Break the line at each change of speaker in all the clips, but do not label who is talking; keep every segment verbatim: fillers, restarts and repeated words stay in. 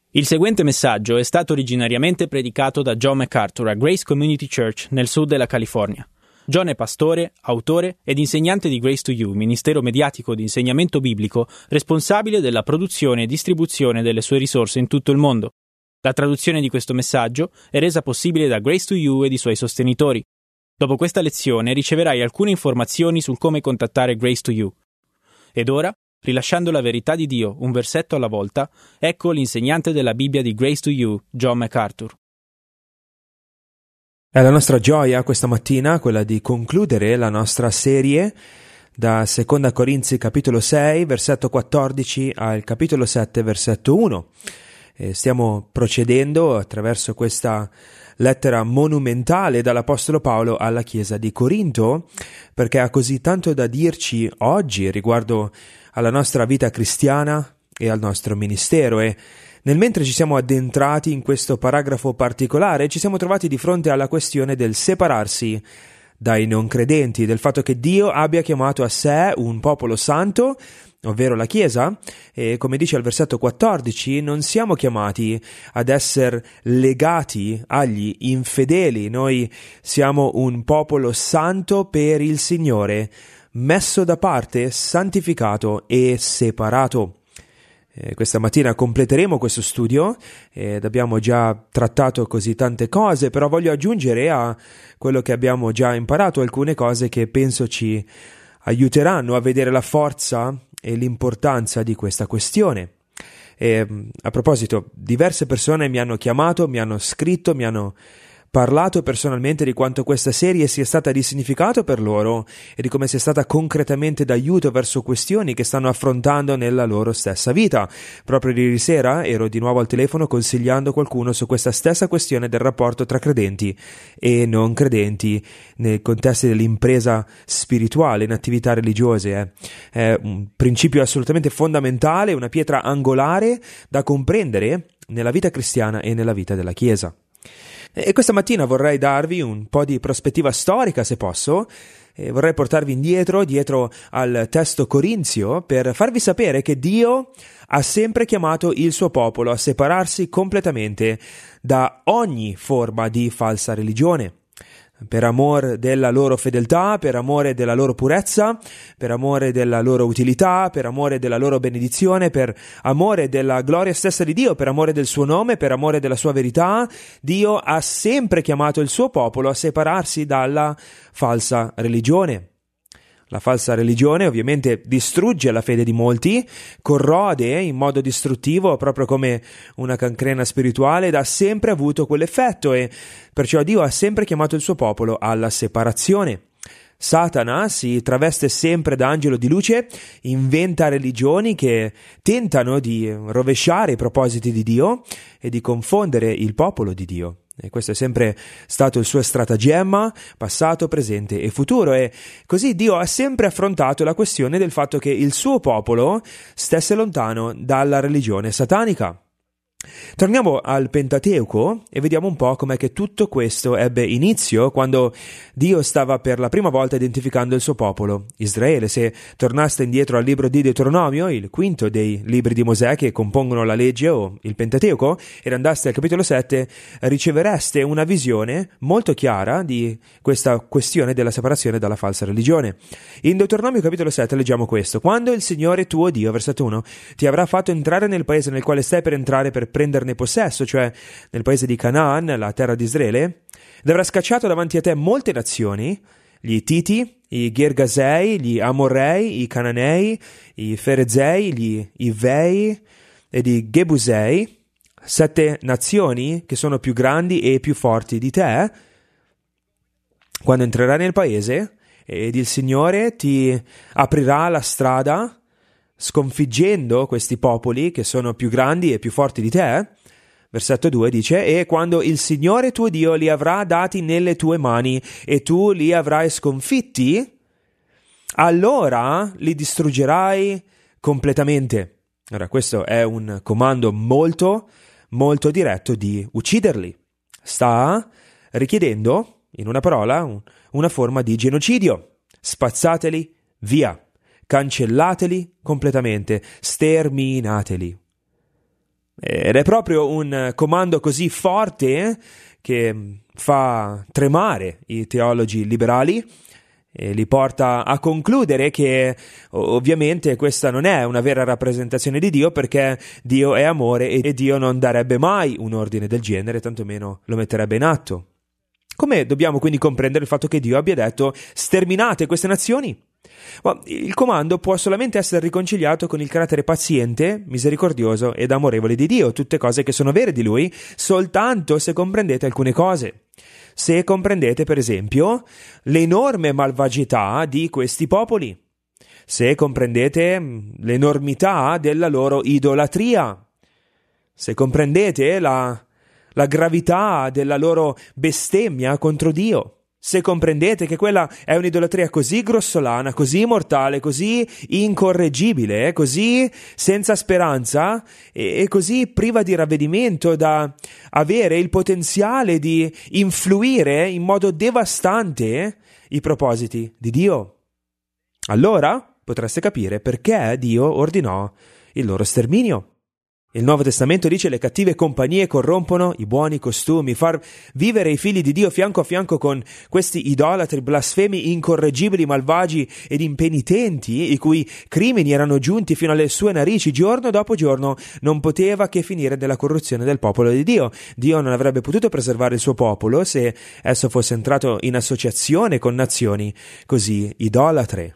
Il seguente messaggio è stato originariamente predicato da John MacArthur a Grace Community Church nel sud della California. John è pastore, autore ed insegnante di Grace to You, ministero mediatico di insegnamento biblico responsabile della produzione e distribuzione delle sue risorse in tutto il mondo. La traduzione di questo messaggio è resa possibile da Grace to You ed i suoi sostenitori. Dopo questa lezione riceverai alcune informazioni sul come contattare Grace to You. Ed ora, rilasciando la verità di Dio un versetto alla volta, ecco l'insegnante della Bibbia di Grace to You, John MacArthur.
È la nostra gioia questa mattina quella di concludere la nostra serie da Seconda Corinzi capitolo sei, versetto quattordici al capitolo sette, versetto uno. E stiamo procedendo attraverso questa lettera monumentale dall'Apostolo Paolo alla Chiesa di Corinto, perché ha così tanto da dirci oggi riguardo alla nostra vita cristiana e al nostro ministero. E nel mentre ci siamo addentrati in questo paragrafo particolare, ci siamo trovati di fronte alla questione del separarsi dai non credenti, del fatto che Dio abbia chiamato a sé un popolo santo, ovvero la Chiesa, e come dice al versetto quattordici, non siamo chiamati ad essere legati agli infedeli, noi siamo un popolo santo per il Signore, messo da parte, santificato e separato. Eh, questa mattina completeremo questo studio ed abbiamo già trattato così tante cose, però voglio aggiungere a quello che abbiamo già imparato alcune cose che penso ci aiuteranno a vedere la forza e l'importanza di questa questione. E, a proposito, diverse persone mi hanno chiamato, mi hanno scritto, mi hanno parlato personalmente di quanto questa serie sia stata di significato per loro e di come sia stata concretamente d'aiuto verso questioni che stanno affrontando nella loro stessa vita. Proprio ieri sera ero di nuovo al telefono consigliando qualcuno su questa stessa questione del rapporto tra credenti e non credenti nel contesto dell'impresa spirituale, in attività religiose. Eh. È un principio assolutamente fondamentale, una pietra angolare da comprendere nella vita cristiana e nella vita della Chiesa. E questa mattina vorrei darvi un po' di prospettiva storica, se posso, e vorrei portarvi indietro, dietro al testo corinzio, per farvi sapere che Dio ha sempre chiamato il suo popolo a separarsi completamente da ogni forma di falsa religione. Per amor della loro fedeltà, per amore della loro purezza, per amore della loro utilità, per amore della loro benedizione, per amore della gloria stessa di Dio, per amore del suo nome, per amore della sua verità, Dio ha sempre chiamato il suo popolo a separarsi dalla falsa religione. La falsa religione ovviamente distrugge la fede di molti, corrode in modo distruttivo proprio come una cancrena spirituale ed ha sempre avuto quell'effetto e perciò Dio ha sempre chiamato il suo popolo alla separazione. Satana si traveste sempre da angelo di luce, inventa religioni che tentano di rovesciare i propositi di Dio e di confondere il popolo di Dio. E questo è sempre stato il suo stratagemma, passato, presente e futuro, e così Dio ha sempre affrontato la questione del fatto che il suo popolo stesse lontano dalla religione satanica. Torniamo al Pentateuco e vediamo un po' com'è che tutto questo ebbe inizio quando Dio stava per la prima volta identificando il suo popolo, Israele. Se tornaste indietro al libro di Deuteronomio, il quinto dei libri di Mosè che compongono la legge o il Pentateuco, ed andaste al capitolo sette, ricevereste una visione molto chiara di questa questione della separazione dalla falsa religione. In Deuteronomio capitolo sette leggiamo questo: quando il Signore tuo Dio, versetto uno, ti avrà fatto entrare nel paese nel quale stai per entrare per prenderne possesso, cioè nel paese di Canaan, la terra di Israele, ed avrà scacciato davanti a te molte nazioni, gli Ittiti, i Gergasei, gli Amorrei, i Cananei, i Ferezei, gli Ivei ed i Gebusei, sette nazioni che sono più grandi e più forti di te. Quando entrerai nel paese ed il Signore ti aprirà la strada sconfiggendo questi popoli che sono più grandi e più forti di te, versetto due dice: e quando il Signore tuo Dio li avrà dati nelle tue mani e tu li avrai sconfitti, allora li distruggerai completamente. Ora, questo è un comando molto, molto diretto di ucciderli. Sta richiedendo, in una parola, una forma di genocidio. Spazzateli via. Cancellateli completamente, sterminateli. Ed è proprio un comando così forte che fa tremare i teologi liberali e li porta a concludere che ovviamente questa non è una vera rappresentazione di Dio, perché Dio è amore e Dio non darebbe mai un ordine del genere, tantomeno lo metterebbe in atto. Come dobbiamo quindi comprendere il fatto che Dio abbia detto sterminate queste nazioni? Il comando può solamente essere riconciliato con il carattere paziente, misericordioso ed amorevole di Dio, tutte cose che sono vere di Lui, soltanto se comprendete alcune cose. Se comprendete, per esempio, l'enorme malvagità di questi popoli, se comprendete l'enormità della loro idolatria, se comprendete la, la gravità della loro bestemmia contro Dio, se comprendete che quella è un'idolatria così grossolana, così mortale, così incorreggibile, così senza speranza e, e così priva di ravvedimento da avere il potenziale di influire in modo devastante i propositi di Dio, allora potreste capire perché Dio ordinò il loro sterminio. Il Nuovo Testamento dice: le cattive compagnie corrompono i buoni costumi. Far vivere i figli di Dio fianco a fianco con questi idolatri, blasfemi, incorreggibili, malvagi ed impenitenti, i cui crimini erano giunti fino alle sue narici giorno dopo giorno, non poteva che finire nella corruzione del popolo di Dio. Dio non avrebbe potuto preservare il suo popolo se esso fosse entrato in associazione con nazioni così idolatre.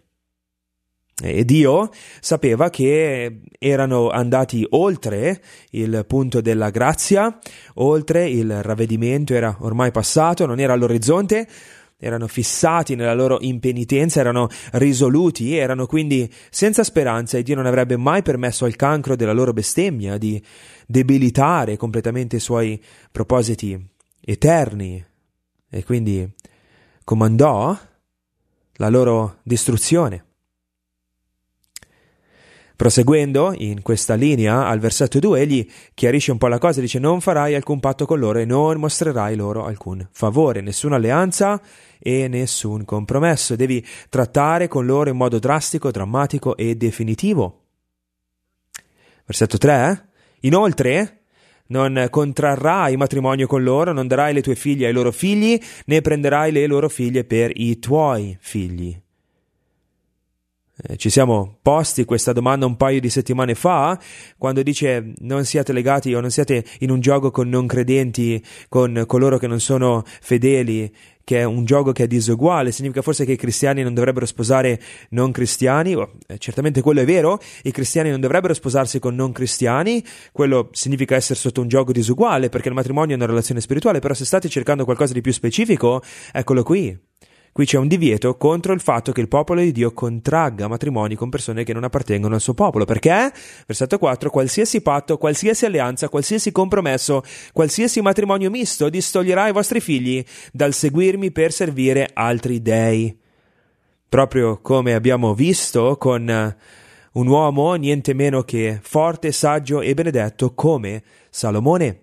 E Dio sapeva che erano andati oltre il punto della grazia, oltre il ravvedimento, era ormai passato, non era all'orizzonte, erano fissati nella loro impenitenza, erano risoluti, erano quindi senza speranza, e Dio non avrebbe mai permesso al cancro della loro bestemmia di debilitare completamente i suoi propositi eterni, e quindi comandò la loro distruzione. Proseguendo in questa linea, al versetto due, egli chiarisce un po' la cosa, dice: non farai alcun patto con loro e non mostrerai loro alcun favore, nessuna alleanza e nessun compromesso. Devi trattare con loro in modo drastico, drammatico e definitivo. Versetto tre, inoltre non contrarrai matrimonio con loro, non darai le tue figlie ai loro figli, né prenderai le loro figlie per i tuoi figli. Ci siamo posti questa domanda un paio di settimane fa, quando dice non siate legati o non siate in un gioco con non credenti, con coloro che non sono fedeli, che è un gioco che è diseguale. Significa forse che i cristiani non dovrebbero sposare non cristiani? Oh, certamente quello è vero, i cristiani non dovrebbero sposarsi con non cristiani, quello significa essere sotto un gioco diseguale, perché il matrimonio è una relazione spirituale. Però se state cercando qualcosa di più specifico, eccolo qui. Qui c'è un divieto contro il fatto che il popolo di Dio contragga matrimoni con persone che non appartengono al suo popolo. Perché? Versetto quattro, qualsiasi patto, qualsiasi alleanza, qualsiasi compromesso, qualsiasi matrimonio misto distoglierà i vostri figli dal seguirmi per servire altri dei. Proprio come abbiamo visto con un uomo niente meno che forte, saggio e benedetto come Salomone.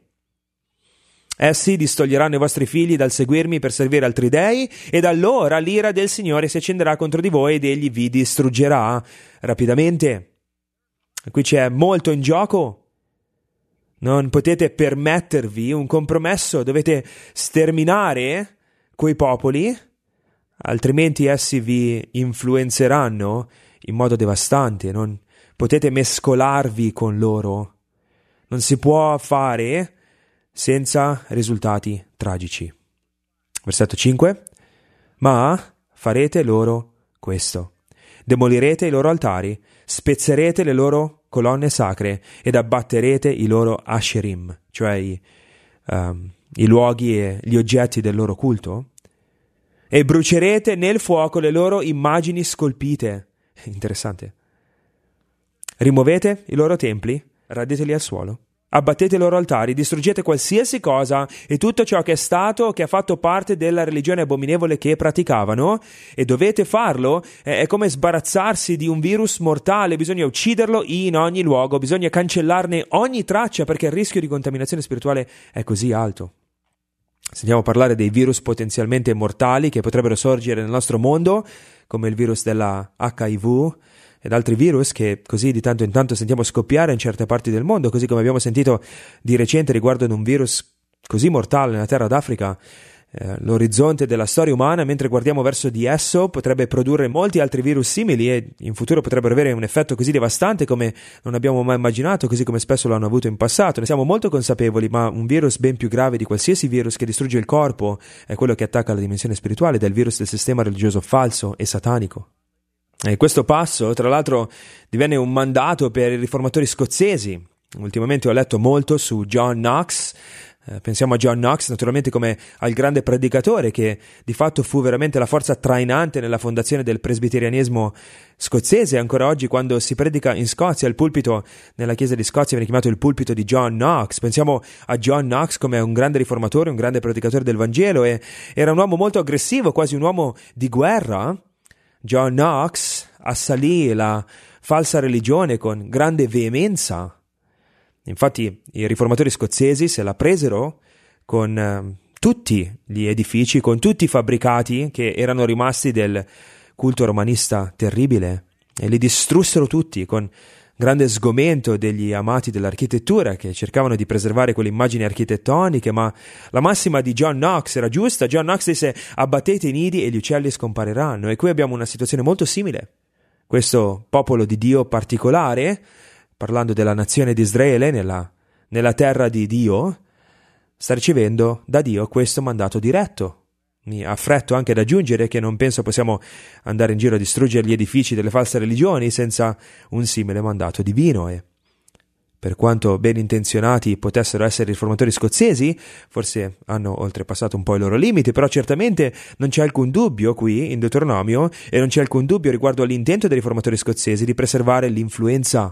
Essi distoglieranno i vostri figli dal seguirmi per servire altri dei, ed allora l'ira del Signore si accenderà contro di voi ed egli vi distruggerà rapidamente. Qui c'è molto in gioco. Non potete permettervi un compromesso, dovete sterminare quei popoli, altrimenti essi vi influenzeranno in modo devastante. Non potete mescolarvi con loro. Non si può fare senza risultati tragici. Versetto cinque. Ma farete loro questo: demolirete i loro altari, spezzerete le loro colonne sacre ed abbatterete i loro asherim, cioè i, um, i luoghi e gli oggetti del loro culto, e brucerete nel fuoco le loro immagini scolpite. Interessante. Rimuovete i loro templi, radeteli al suolo. Abbattete i loro altari, distruggete qualsiasi cosa e tutto ciò che è stato o che ha fatto parte della religione abominevole che praticavano, e dovete farlo. È come sbarazzarsi di un virus mortale, bisogna ucciderlo in ogni luogo, bisogna cancellarne ogni traccia, perché il rischio di contaminazione spirituale è così alto. Sentiamo parlare dei virus potenzialmente mortali che potrebbero sorgere nel nostro mondo, come il virus della acca i vu, ed altri virus che così di tanto in tanto sentiamo scoppiare in certe parti del mondo, così come abbiamo sentito di recente riguardo ad un virus così mortale nella terra d'Africa. Eh, l'orizzonte della storia umana, mentre guardiamo verso di esso, potrebbe produrre molti altri virus simili e in futuro potrebbero avere un effetto così devastante come non abbiamo mai immaginato, così come spesso l'hanno avuto in passato. Ne siamo molto consapevoli, ma un virus ben più grave di qualsiasi virus che distrugge il corpo è quello che attacca la dimensione spirituale, ed è il virus del sistema religioso falso e satanico. E questo passo, tra l'altro, divenne un mandato per i riformatori scozzesi. Ultimamente ho letto molto su John Knox. Eh, pensiamo a John Knox naturalmente come al grande predicatore che di fatto fu veramente la forza trainante nella fondazione del presbiterianesimo scozzese. Ancora oggi, quando si predica in Scozia, il pulpito nella chiesa di Scozia viene chiamato il pulpito di John Knox. Pensiamo a John Knox come un grande riformatore, un grande predicatore del Vangelo, e era un uomo molto aggressivo, quasi un uomo di guerra. John Knox assalì la falsa religione con grande veemenza. Infatti i riformatori scozzesi se la presero con eh, tutti gli edifici, con tutti i fabbricati che erano rimasti del culto romanista terribile, e li distrussero tutti con grande sgomento degli amati dell'architettura che cercavano di preservare quelle immagini architettoniche. Ma la massima di John Knox era giusta. John Knox disse: abbattete i nidi e gli uccelli scompariranno. E qui abbiamo una situazione molto simile. Questo popolo di Dio particolare, parlando della nazione di Israele nella, nella terra di Dio, sta ricevendo da Dio questo mandato diretto. Mi affretto anche ad aggiungere che non penso possiamo andare in giro a distruggere gli edifici delle false religioni senza un simile mandato divino, e per quanto ben intenzionati potessero essere i riformatori scozzesi, forse hanno oltrepassato un po' i loro limiti, però certamente non c'è alcun dubbio qui in Deuteronomio, e non c'è alcun dubbio riguardo all'intento dei riformatori scozzesi di preservare l'influenza,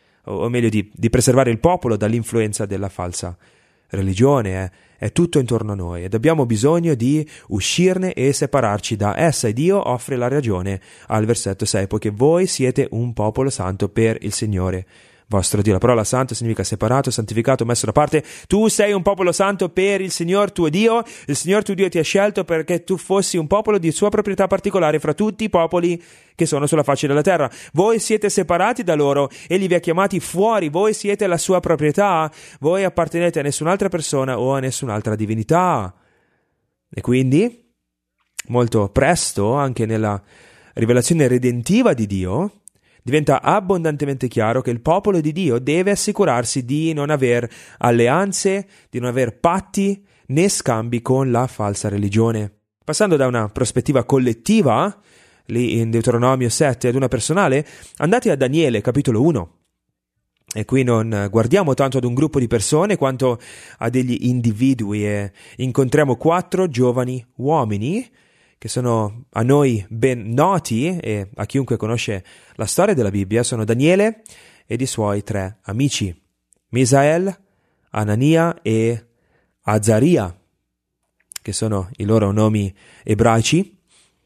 o meglio di, di preservare il popolo dall'influenza della falsa religione. È, è tutto intorno a noi e abbiamo bisogno di uscirne e separarci da essa, e Dio offre la ragione al versetto sei: poiché voi siete un popolo santo per il Signore vostro Dio. La parola santo significa separato, santificato, messo da parte. Tu sei un popolo santo per il Signor tuo Dio. Il Signor tuo Dio ti ha scelto perché tu fossi un popolo di sua proprietà particolare fra tutti i popoli che sono sulla faccia della terra. Voi siete separati da loro, egli vi ha chiamati fuori, voi siete la sua proprietà, voi appartenete a nessun'altra persona o a nessun'altra divinità. E quindi, molto presto, anche nella rivelazione redentiva di Dio, diventa abbondantemente chiaro che il popolo di Dio deve assicurarsi di non aver alleanze, di non aver patti né scambi con la falsa religione. Passando da una prospettiva collettiva, lì in Deuteronomio sette, ad una personale, andate a Daniele capitolo uno. E qui non guardiamo tanto ad un gruppo di persone quanto a degli individui, e incontriamo quattro giovani uomini che sono a noi ben noti, e a chiunque conosce la storia della Bibbia sono Daniele ed i suoi tre amici, Misael, Anania e Azaria, che sono i loro nomi ebraici.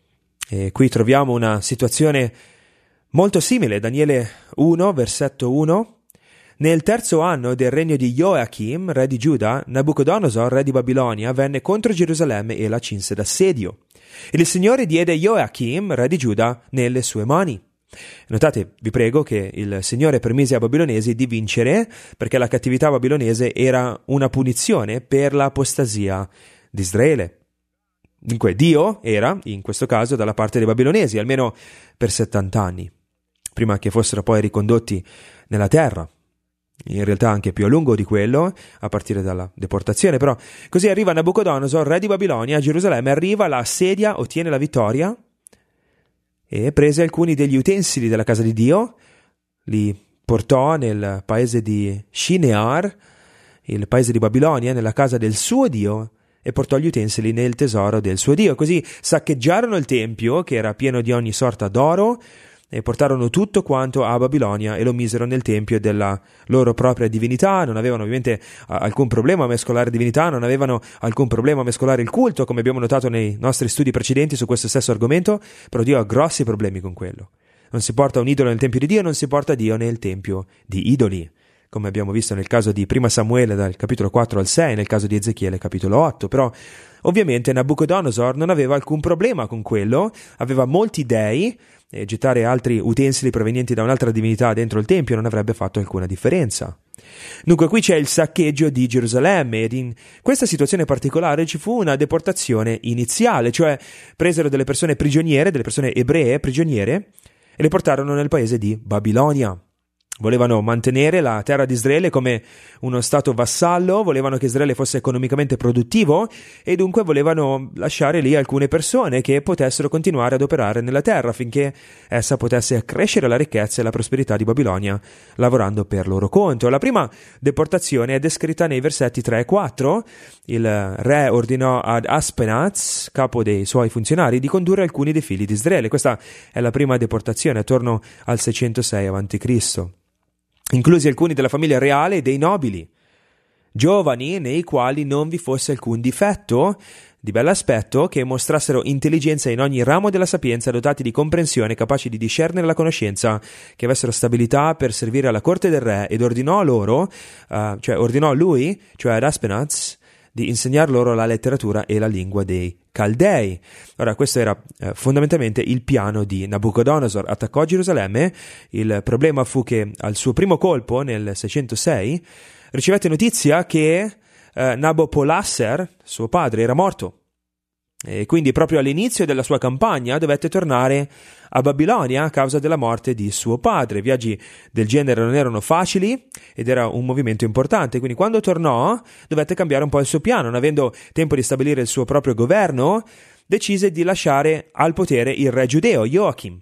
E qui troviamo una situazione molto simile. Daniele uno, versetto uno: nel terzo anno del regno di Joachim, re di Giuda, Nabucodonosor, re di Babilonia, venne contro Gerusalemme e la cinse d'assedio. Il Signore diede Joachim, re di Giuda, nelle sue mani. Notate, vi prego, che il Signore permise ai babilonesi di vincere perché la cattività babilonese era una punizione per l'apostasia di Israele. Dunque Dio era, in questo caso, dalla parte dei babilonesi, almeno per settanta anni, prima che fossero poi ricondotti nella terra. In realtà anche più a lungo di quello, a partire dalla deportazione, però così arriva Nabucodonosor, re di Babilonia, a Gerusalemme, arriva, la assedia, ottiene la vittoria e prese alcuni degli utensili della casa di Dio, li portò nel paese di Shinear, il paese di Babilonia, nella casa del suo Dio, e portò gli utensili nel tesoro del suo Dio. Così saccheggiarono il tempio, che era pieno di ogni sorta d'oro, e portarono tutto quanto a Babilonia e lo misero nel tempio della loro propria divinità. Non avevano ovviamente alcun problema a mescolare divinità, non avevano alcun problema a mescolare il culto, come abbiamo notato nei nostri studi precedenti su questo stesso argomento, però Dio ha grossi problemi con quello. Non si porta un idolo nel tempio di Dio, non si porta Dio nel tempio di idoli, come abbiamo visto nel caso di primo Samuele dal capitolo quattro al sei, nel caso di Ezechiele capitolo otto. Però ovviamente Nabucodonosor non aveva alcun problema con quello, aveva molti dei, e gettare altri utensili provenienti da un'altra divinità dentro il Tempio non avrebbe fatto alcuna differenza. Dunque qui c'è il saccheggio di Gerusalemme ed in questa situazione particolare ci fu una deportazione iniziale, cioè presero delle persone prigioniere, delle persone ebree prigioniere e le portarono nel paese di Babilonia. Volevano mantenere la terra di Israele come uno stato vassallo, volevano che Israele fosse economicamente produttivo e dunque volevano lasciare lì alcune persone che potessero continuare ad operare nella terra affinché essa potesse accrescere la ricchezza e la prosperità di Babilonia lavorando per loro conto. La prima deportazione è descritta nei versetti tre e quattro. Il re ordinò ad Aspenaz, capo dei suoi funzionari, di condurre alcuni dei figli di Israele. Questa è la prima deportazione attorno al seicentosei avanti Cristo inclusi alcuni della famiglia reale e dei nobili, giovani nei quali non vi fosse alcun difetto di bell'aspetto, che mostrassero intelligenza in ogni ramo della sapienza, dotati di comprensione, capaci di discernere la conoscenza, che avessero stabilità per servire alla corte del re, ed ordinò loro, uh, cioè ordinò lui, cioè ad Aspenaz, di insegnar loro la letteratura e la lingua dei Caldei. Ora, questo era eh, fondamentalmente il piano di Nabucodonosor. Attaccò Gerusalemme. Il problema fu che al suo primo colpo, nel seicentosei, ricevette notizia che eh, Nabopolassar, suo padre, era morto. E quindi proprio all'inizio della sua campagna dovette tornare a Babilonia a causa della morte di suo padre. Viaggi del genere non erano facili ed era un movimento importante, quindi quando tornò dovette cambiare un po' il suo piano. Non avendo tempo di stabilire il suo proprio governo, decise di lasciare al potere il re giudeo Joachim,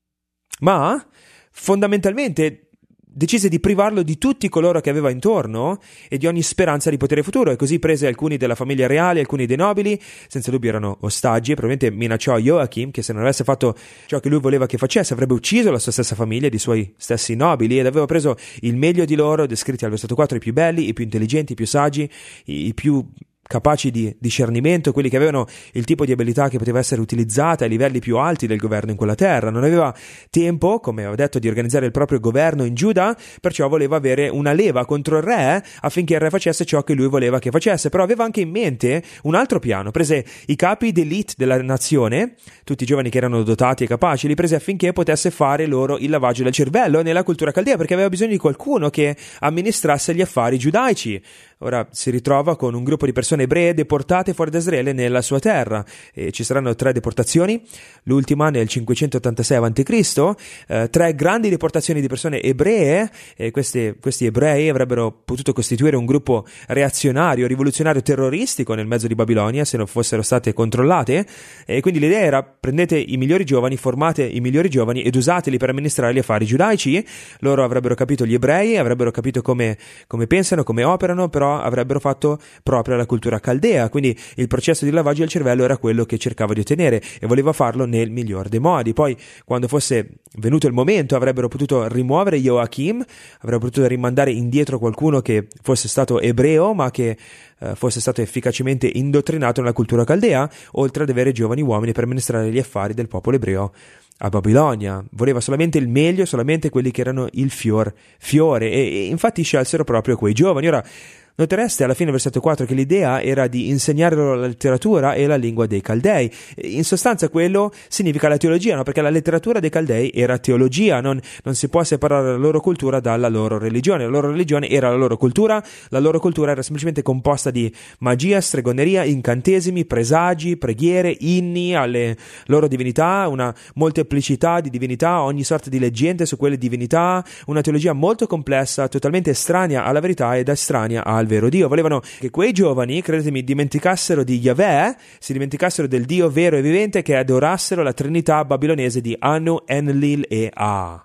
ma fondamentalmente decise di privarlo di tutti coloro che aveva intorno e di ogni speranza di potere futuro, e così prese alcuni della famiglia reale, alcuni dei nobili, senza dubbio erano ostaggi, e probabilmente minacciò Joachim che se non avesse fatto ciò che lui voleva che facesse avrebbe ucciso la sua stessa famiglia, di suoi stessi nobili, ed aveva preso il meglio di loro, descritti al versetto quattro, i più belli, i più intelligenti, i più saggi, i più capaci di discernimento, quelli che avevano il tipo di abilità che poteva essere utilizzata ai livelli più alti del governo in quella terra. Non aveva tempo, come ho detto, di organizzare il proprio governo in Giuda, perciò voleva avere una leva contro il re affinché il re facesse ciò che lui voleva che facesse, però aveva anche in mente un altro piano. Prese i capi d'elite della nazione, tutti i giovani che erano dotati e capaci, li prese affinché potesse fare loro il lavaggio del cervello nella cultura caldea, perché aveva bisogno di qualcuno che amministrasse gli affari giudaici. Ora si ritrova con un gruppo di persone ebree deportate fuori da Israele nella sua terra, e ci saranno tre deportazioni, l'ultima nel cinquecentottantasei avanti Cristo, eh, tre grandi deportazioni di persone ebree, e questi, questi ebrei avrebbero potuto costituire un gruppo reazionario, rivoluzionario, terroristico nel mezzo di Babilonia se non fossero state controllate. E quindi l'idea era: prendete i migliori giovani, formate i migliori giovani ed usateli per amministrare gli affari giudaici. Loro avrebbero capito gli ebrei, avrebbero capito come, come pensano, come operano, però avrebbero fatto proprio la cultura caldea, quindi il processo di lavaggio del cervello era quello che cercava di ottenere e voleva farlo nel miglior dei modi. Poi, quando fosse venuto il momento, avrebbero potuto rimuovere Joachim, avrebbero potuto rimandare indietro qualcuno che fosse stato ebreo ma che eh, fosse stato efficacemente indottrinato nella cultura caldea, oltre ad avere giovani uomini per amministrare gli affari del popolo ebreo a Babilonia. Voleva solamente il meglio, solamente quelli che erano il fior fiore, e, e infatti scelsero proprio quei giovani. Ora, notereste alla fine del versetto quattro che l'idea era di insegnare loro la letteratura e la lingua dei Caldei. In sostanza quello significa la teologia, no? Perché la letteratura dei Caldei era teologia, non, non si può separare la loro cultura dalla loro religione. La loro religione era la loro cultura, la loro cultura era semplicemente composta di magia, stregoneria, incantesimi, presagi, preghiere, inni alle loro divinità, una molteplicità di divinità, ogni sorta di leggende su quelle divinità, una teologia molto complessa, totalmente estranea alla verità ed estranea al vero Dio. Volevano che quei giovani, credetemi, dimenticassero di Yahweh, si dimenticassero del Dio vero e vivente, che adorassero la Trinità babilonese di Anu, Enlil e A.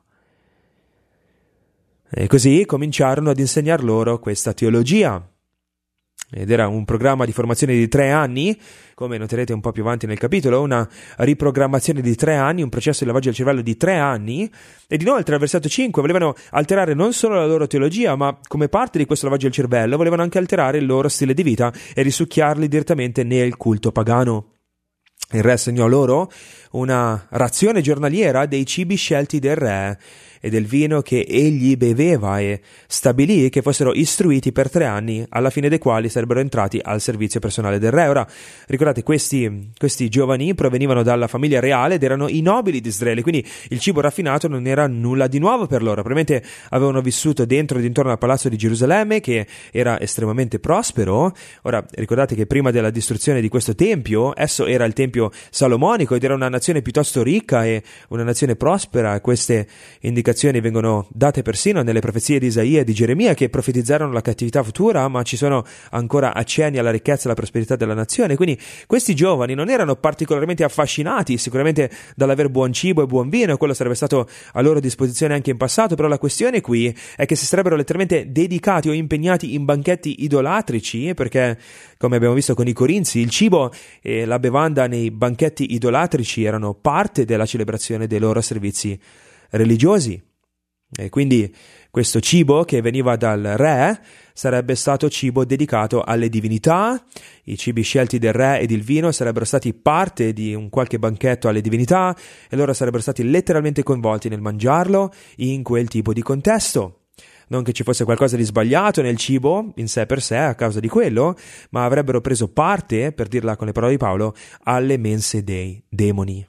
E così cominciarono ad insegnar loro questa teologia. Ed era un programma di formazione di tre anni, come noterete un po' più avanti nel capitolo, una riprogrammazione di tre anni, un processo di lavaggio del cervello di tre anni, ed inoltre al versetto cinque volevano alterare non solo la loro teologia, ma come parte di questo lavaggio del cervello volevano anche alterare il loro stile di vita e risucchiarli direttamente nel culto pagano. Il re assegnò loro una razione giornaliera dei cibi scelti del re, e del vino che egli beveva, e stabilì che fossero istruiti per tre anni, alla fine dei quali sarebbero entrati al servizio personale del re. Ora, ricordate, questi, questi giovani provenivano dalla famiglia reale ed erano i nobili di Israele, quindi il cibo raffinato non era nulla di nuovo per loro. Probabilmente avevano vissuto dentro ed intorno al palazzo di Gerusalemme, che era estremamente prospero. Ora, ricordate che prima della distruzione di questo tempio, esso era il tempio salomonico ed era una nazione piuttosto ricca e una nazione prospera. Queste indicazioni vengono date persino nelle profezie di Isaia e di Geremia, che profetizzarono la cattività futura, ma ci sono ancora accenni alla ricchezza e alla prosperità della nazione. Quindi questi giovani non erano particolarmente affascinati sicuramente dall'aver buon cibo e buon vino, e quello sarebbe stato a loro disposizione anche in passato, però la questione qui è che si sarebbero letteralmente dedicati o impegnati in banchetti idolatrici, perché, come abbiamo visto con i Corinzi, il cibo e la bevanda nei banchetti idolatrici erano parte della celebrazione dei loro servizi religiosi. E quindi questo cibo che veniva dal re sarebbe stato cibo dedicato alle divinità. I cibi scelti del re ed il vino sarebbero stati parte di un qualche banchetto alle divinità, e loro sarebbero stati letteralmente coinvolti nel mangiarlo in quel tipo di contesto. Non che ci fosse qualcosa di sbagliato nel cibo in sé per sé a causa di quello, ma avrebbero preso parte, per dirla con le parole di Paolo, alle mense dei demoni.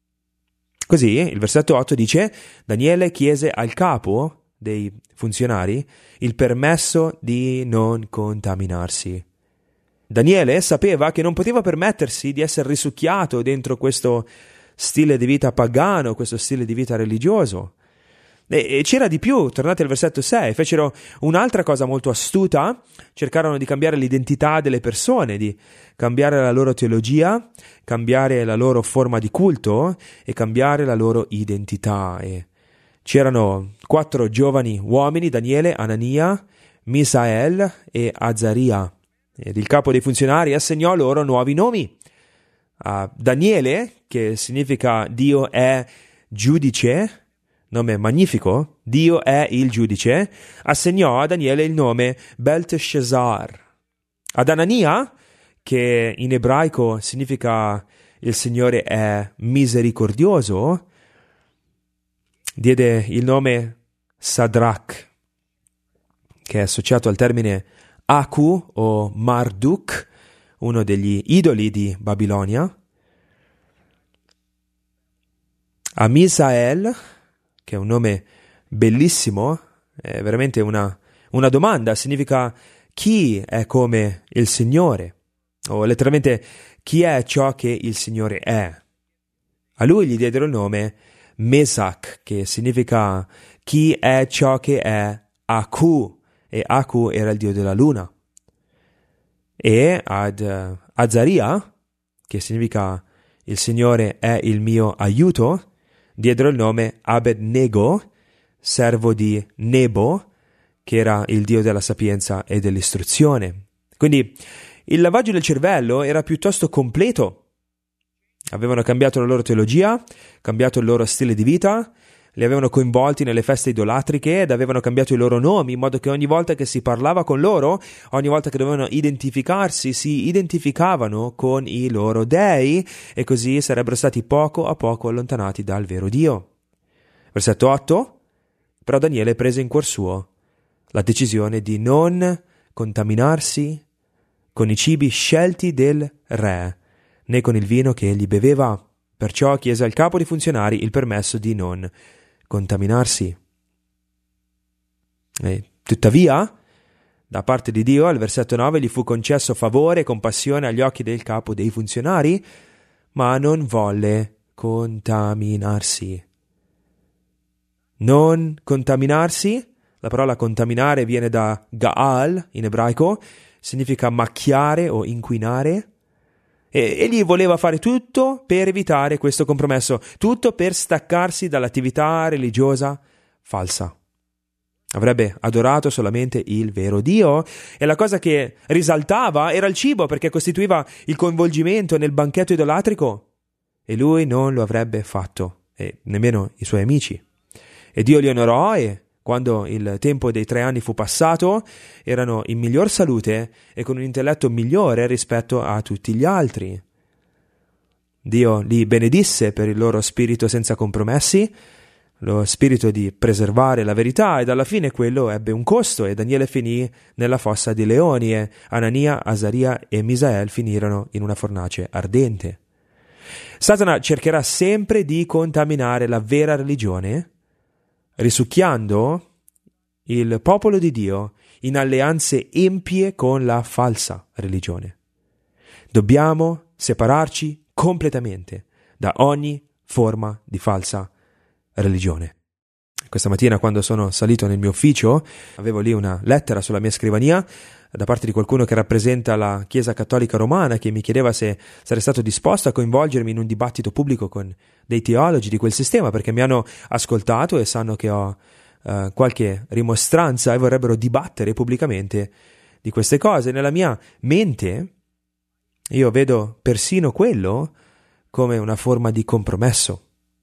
Così il versetto otto dice: Daniele chiese al capo dei funzionari il permesso di non contaminarsi. Daniele sapeva che non poteva permettersi di essere risucchiato dentro questo stile di vita pagano, questo stile di vita religioso. E c'era di più. Tornate al versetto sei, fecero un'altra cosa molto astuta, cercarono di cambiare l'identità delle persone, di cambiare la loro teologia, cambiare la loro forma di culto e cambiare la loro identità. E c'erano quattro giovani uomini, Daniele, Anania, Misael e Azaria, ed il capo dei funzionari assegnò loro nuovi nomi. A Daniele, che significa Dio è giudice, nome magnifico, Dio è il giudice, assegnò a Daniele il nome Belteshazzar. Ad Anania, che in ebraico significa il Signore è misericordioso, diede il nome Sadrach, che è associato al termine Aku o Marduk, uno degli idoli di Babilonia. A Misael, che è un nome bellissimo, è veramente una, una domanda, significa chi è come il Signore, o letteralmente chi è ciò che il Signore è. A lui gli diedero il nome Mesach, che significa chi è ciò che è Aku, e Aku era il dio della luna. E ad uh, Azaria, che significa il Signore è il mio aiuto, diedero il nome Abednego, servo di Nebo, che era il dio della sapienza e dell'istruzione. Quindi il lavaggio del cervello era piuttosto completo. Avevano cambiato la loro teologia, cambiato il loro stile di vita, li avevano coinvolti nelle feste idolatriche ed avevano cambiato i loro nomi, in modo che ogni volta che si parlava con loro, ogni volta che dovevano identificarsi, si identificavano con i loro dei, e così sarebbero stati poco a poco allontanati dal vero Dio. Versetto otto. Però Daniele prese in cuor suo la decisione di non contaminarsi con i cibi scelti del re, né con il vino che egli beveva. Perciò chiese al capo dei funzionari il permesso di non contaminarsi. E tuttavia, da parte di Dio, al versetto nove, gli fu concesso favore e compassione agli occhi del capo dei funzionari, ma non volle contaminarsi. Non contaminarsi, la parola contaminare viene da Gaal in ebraico, significa macchiare o inquinare. E egli voleva fare tutto per evitare questo compromesso, tutto per staccarsi dall'attività religiosa falsa. Avrebbe adorato solamente il vero Dio, e la cosa che risaltava era il cibo, perché costituiva il coinvolgimento nel banchetto idolatrico, e lui non lo avrebbe fatto, e nemmeno i suoi amici. E Dio li onorò, e quando il tempo dei tre anni fu passato, erano in miglior salute e con un intelletto migliore rispetto a tutti gli altri. Dio li benedisse per il loro spirito senza compromessi, lo spirito di preservare la verità, ed alla fine quello ebbe un costo e Daniele finì nella fossa dei leoni e Anania, Azaria e Misael finirono in una fornace ardente. Satana cercherà sempre di contaminare la vera religione, risucchiando il popolo di Dio in alleanze empie con la falsa religione. Dobbiamo separarci completamente da ogni forma di falsa religione. Questa mattina, quando sono salito nel mio ufficio, avevo lì una lettera sulla mia scrivania da parte di qualcuno che rappresenta la Chiesa Cattolica Romana, che mi chiedeva se sarei stato disposto a coinvolgermi in un dibattito pubblico con dei teologi di quel sistema, perché mi hanno ascoltato e sanno che ho uh, qualche rimostranza e vorrebbero dibattere pubblicamente di queste cose. Nella mia mente io vedo persino quello come una forma di compromesso,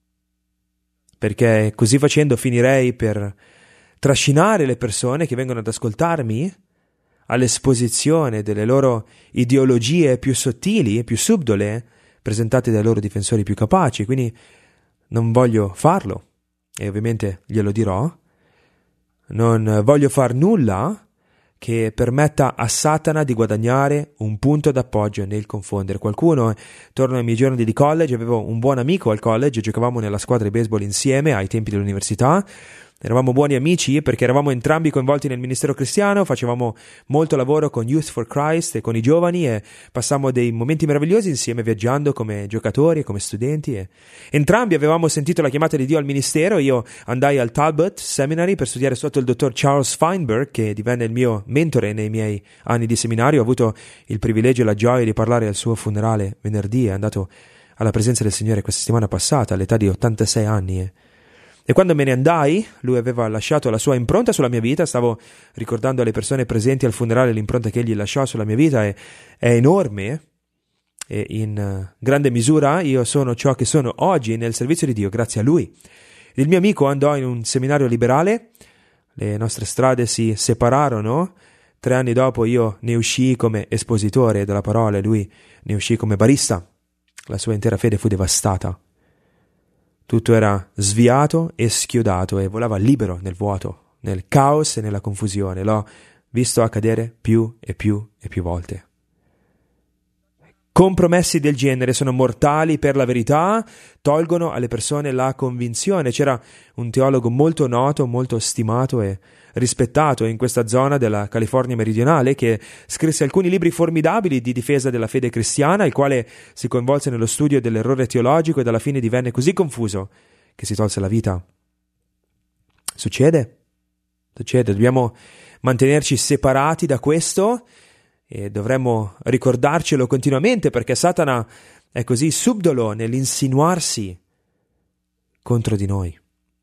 perché così facendo finirei per trascinare le persone che vengono ad ascoltarmi all'esposizione delle loro ideologie più sottili e più subdole presentate dai loro difensori più capaci. Quindi non voglio farlo e ovviamente glielo dirò. Non voglio far nulla che permetta a Satana di guadagnare un punto d'appoggio nel confondere qualcuno. Torno ai miei giorni di college, avevo un buon amico al college, giocavamo nella squadra di baseball insieme ai tempi dell'università. Eravamo buoni amici perché eravamo entrambi coinvolti nel ministero cristiano, facevamo molto lavoro con Youth for Christ e con i giovani e passammo dei momenti meravigliosi insieme viaggiando come giocatori e come studenti. E entrambi avevamo sentito la chiamata di Dio al ministero. Io andai al Talbot Seminary per studiare sotto il dottor Charles Feinberg, che divenne il mio mentore nei miei anni di seminario. Ho avuto il privilegio e la gioia di parlare al suo funerale venerdì, è andato alla presenza del Signore questa settimana passata all'età di ottantasei anni. E E quando me ne andai, lui aveva lasciato la sua impronta sulla mia vita. Stavo ricordando alle persone presenti al funerale l'impronta che egli lasciò sulla mia vita, è, è enorme, e in grande misura io sono ciò che sono oggi nel servizio di Dio grazie a lui. Il mio amico andò in un seminario liberale, le nostre strade si separarono. Tre anni dopo io ne uscii come espositore della parola e lui ne uscì come barista. La sua intera fede fu devastata. Tutto era sviato e schiodato e volava libero nel vuoto, nel caos e nella confusione. L'ho visto accadere più e più e più volte. Compromessi del genere sono mortali per la verità, tolgono alle persone la convinzione. C'era un teologo molto noto, molto stimato e rispettato in questa zona della California meridionale, che scrisse alcuni libri formidabili di difesa della fede cristiana, il quale si coinvolse nello studio dell'errore teologico ed alla fine divenne così confuso che si tolse la vita. Succede, succede, dobbiamo mantenerci separati da questo e dovremmo ricordarcelo continuamente, perché Satana è così subdolo nell'insinuarsi contro di noi.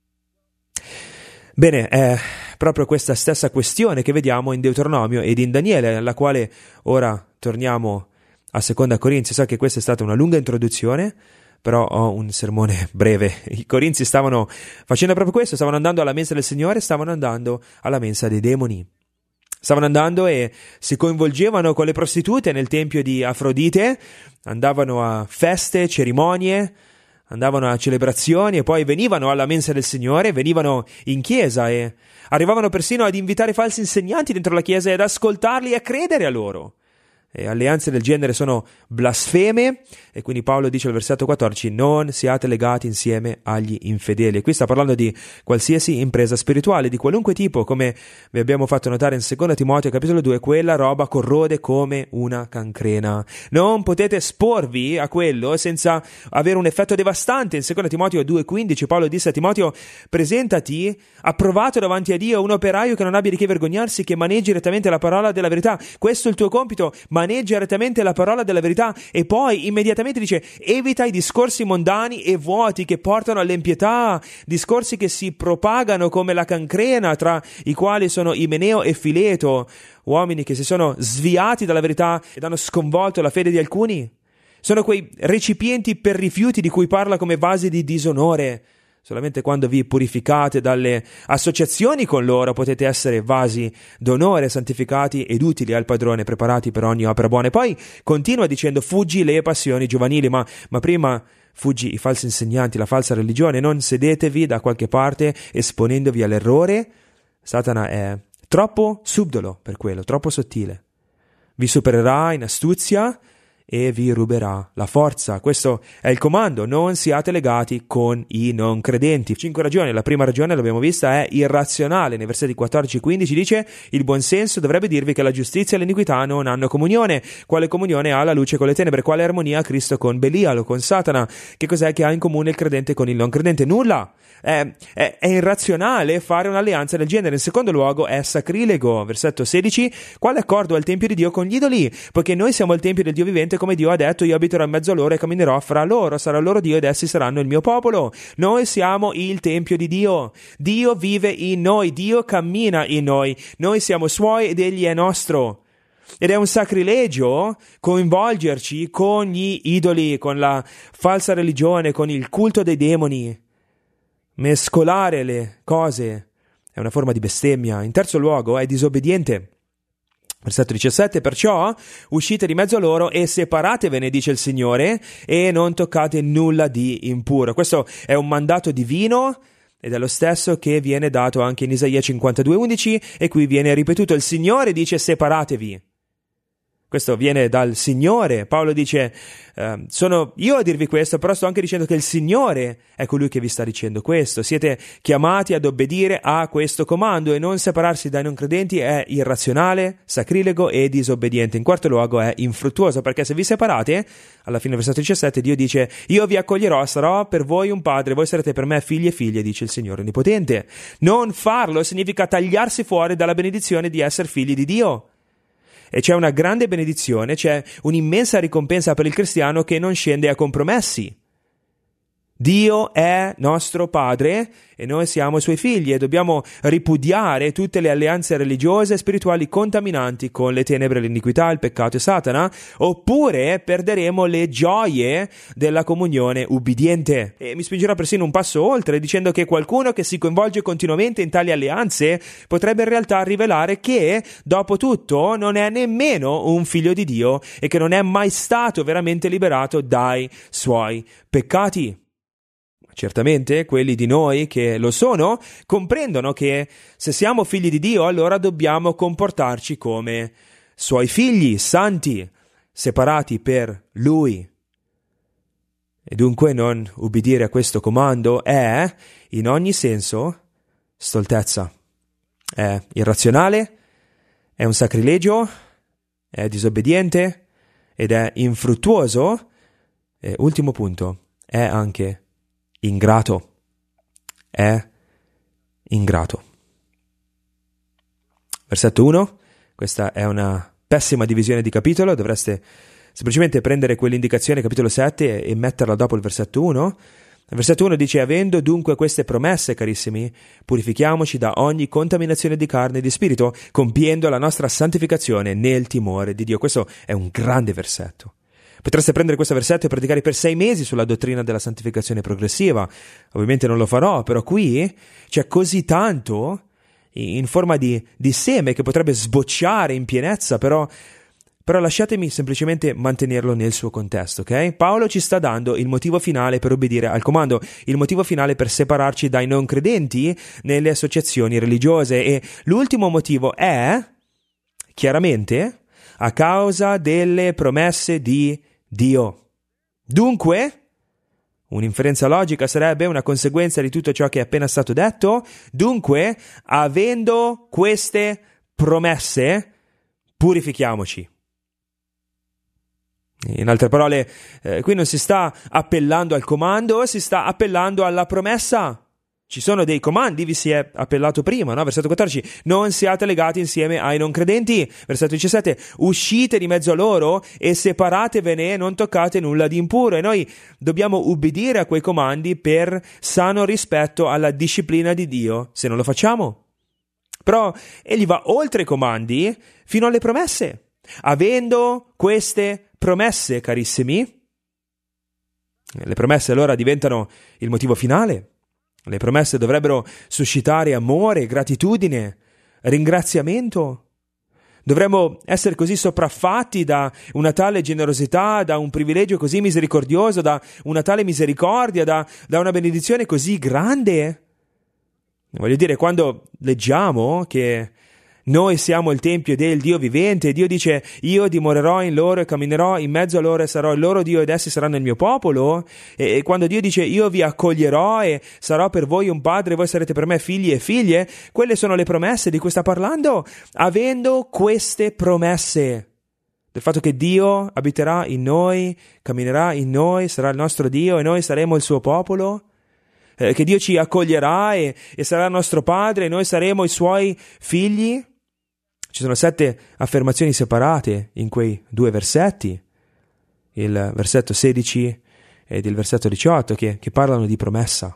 Bene, è proprio questa stessa questione che vediamo in Deuteronomio ed in Daniele, alla quale ora torniamo a Seconda Corinzi. So che questa è stata una lunga introduzione, però ho un sermone breve. I Corinzi stavano facendo proprio questo, stavano andando alla mensa del Signore, stavano andando alla mensa dei demoni. Stavano andando e si coinvolgevano con le prostitute nel tempio di Afrodite, andavano a feste, cerimonie, andavano a celebrazioni e poi venivano alla mensa del Signore, venivano in chiesa e arrivavano persino ad invitare falsi insegnanti dentro la chiesa e ad ascoltarli e a credere a loro. E alleanze del genere sono blasfeme, e quindi Paolo dice al versetto quattordici: non siate legati insieme agli infedeli. E qui sta parlando di qualsiasi impresa spirituale di qualunque tipo, come vi abbiamo fatto notare in Seconda Timoteo capitolo due, quella roba corrode come una cancrena. Non potete esporvi a quello senza avere un effetto devastante. In Seconda Timoteo due quindici Paolo disse a Timoteo: presentati approvato davanti a Dio, un operaio che non abbia di che vergognarsi, che maneggi rettamente la parola della verità. Questo è il tuo compito, maneggia rettamente la parola della verità. E poi immediatamente dice: evita i discorsi mondani e vuoti che portano all'impietà, discorsi che si propagano come la cancrena, tra i quali sono Imeneo e Fileto, uomini che si sono sviati dalla verità ed hanno sconvolto la fede di alcuni. Sono quei recipienti per rifiuti di cui parla come vasi di disonore. Solamente quando vi purificate dalle associazioni con loro potete essere vasi d'onore, santificati ed utili al padrone, preparati per ogni opera buona. E poi continua dicendo: fuggi le passioni giovanili. Ma, ma prima fuggi i falsi insegnanti, la falsa religione, non sedetevi da qualche parte esponendovi all'errore. Satana è troppo subdolo per quello, troppo sottile. Vi supererà in astuzia e vi ruberà la forza. Questo è il comando: non siate legati con i non credenti. Cinque ragioni. La prima ragione, l'abbiamo vista, è irrazionale. Nei versetti quattordici e quindici dice: il buon senso dovrebbe dirvi che la giustizia e l'iniquità non hanno comunione. Quale comunione ha la luce con le tenebre? Quale armonia ha Cristo con Belial o con Satana? Che cos'è che ha in comune il credente con il non credente? Nulla. È, è, è irrazionale fare un'alleanza del genere. In secondo luogo è sacrilego. Versetto sedici: quale accordo ha il Tempio di Dio con gli idoli? Poiché noi siamo il Tempio del Dio vivente, come Dio ha detto, io abiterò in mezzo a loro e camminerò fra loro, sarò il loro Dio ed essi saranno il mio popolo. Noi siamo il Tempio di Dio. Dio vive in noi, Dio cammina in noi, noi siamo suoi ed egli è nostro. Ed è un sacrilegio coinvolgerci con gli idoli, con la falsa religione, con il culto dei demoni. Mescolare le cose è una forma di bestemmia. In terzo luogo è disobbediente. Versetto diciassette: perciò uscite di mezzo a loro e separatevene, dice il Signore, e non toccate nulla di impuro. Questo è un mandato divino ed è lo stesso che viene dato anche in Isaia cinquantadue undici, e qui viene ripetuto. Il Signore dice separatevi. Questo viene dal Signore. Paolo dice, eh, sono io a dirvi questo, però sto anche dicendo che il Signore è colui che vi sta dicendo questo. Siete chiamati ad obbedire a questo comando, e non separarsi dai non credenti è irrazionale, sacrilego e disobbediente. In quarto luogo è infruttuoso, perché se vi separate, alla fine del versetto diciassette, Dio dice: io vi accoglierò, sarò per voi un padre, voi sarete per me figli e figlie, dice il Signore Onnipotente. Non farlo significa tagliarsi fuori dalla benedizione di essere figli di Dio. E c'è una grande benedizione, c'è un'immensa ricompensa per il cristiano che non scende a compromessi. Dio è nostro Padre e noi siamo i Suoi figli, e dobbiamo ripudiare tutte le alleanze religiose e spirituali contaminanti con le tenebre, l'iniquità, il peccato e Satana, oppure perderemo le gioie della comunione ubbidiente. E mi spingerò persino un passo oltre, dicendo che qualcuno che si coinvolge continuamente in tali alleanze potrebbe in realtà rivelare che, dopo tutto, non è nemmeno un figlio di Dio e che non è mai stato veramente liberato dai suoi peccati. Certamente quelli di noi che lo sono comprendono che se siamo figli di Dio, allora dobbiamo comportarci come Suoi figli santi, separati per Lui. E dunque non ubbidire a questo comando è, in ogni senso, stoltezza. È irrazionale, è un sacrilegio, è disobbediente ed è infruttuoso. E ultimo punto, è anche ingrato. È ingrato. Versetto uno, questa è una pessima divisione di capitolo, dovreste semplicemente prendere quell'indicazione capitolo sette e metterla dopo il versetto uno. Il versetto uno dice: avendo dunque queste promesse, carissimi, purifichiamoci da ogni contaminazione di carne e di spirito, compiendo la nostra santificazione nel timore di Dio. Questo è un grande versetto. Potreste prendere questo versetto e predicare per sei mesi sulla dottrina della santificazione progressiva. Ovviamente non lo farò, però qui c'è così tanto in forma di, di seme che potrebbe sbocciare in pienezza, però, però lasciatemi semplicemente mantenerlo nel suo contesto, ok? Paolo ci sta dando il motivo finale per obbedire al comando, il motivo finale per separarci dai non credenti nelle associazioni religiose, e l'ultimo motivo è, chiaramente, a causa delle promesse di Dio. Dunque, un'inferenza logica sarebbe una conseguenza di tutto ciò che è appena stato detto. Dunque, avendo queste promesse, purifichiamoci. In altre parole, eh, qui non si sta appellando al comando, si sta appellando alla promessa. Ci sono dei comandi, vi si è appellato prima, no? Versetto quattordici, non siate legati insieme ai non credenti. Versetto diciassette, uscite di mezzo a loro e separatevene e non toccate nulla di impuro. E noi dobbiamo ubbidire a quei comandi per sano rispetto alla disciplina di Dio, se non lo facciamo. Però egli va oltre i comandi fino alle promesse. Avendo queste promesse, carissimi, le promesse allora diventano il motivo finale. Le promesse dovrebbero suscitare amore, gratitudine, ringraziamento. Dovremmo essere così sopraffatti da una tale generosità, da un privilegio così misericordioso, da una tale misericordia, da, da una benedizione così grande? Voglio dire, quando leggiamo che noi siamo il tempio del Dio vivente, Dio dice: io dimorerò in loro e camminerò in mezzo a loro e sarò il loro Dio ed essi saranno il mio popolo. E, e quando Dio dice: io vi accoglierò e sarò per voi un padre e voi sarete per me figli e figlie, quelle sono le promesse di cui sta parlando. Avendo queste promesse del fatto che Dio abiterà in noi, camminerà in noi, sarà il nostro Dio e noi saremo il suo popolo, eh, che Dio ci accoglierà e, e sarà il nostro padre e noi saremo i suoi figli. Ci sono sette affermazioni separate in quei due versetti, il versetto sedici ed il versetto diciotto, che, che parlano di promessa.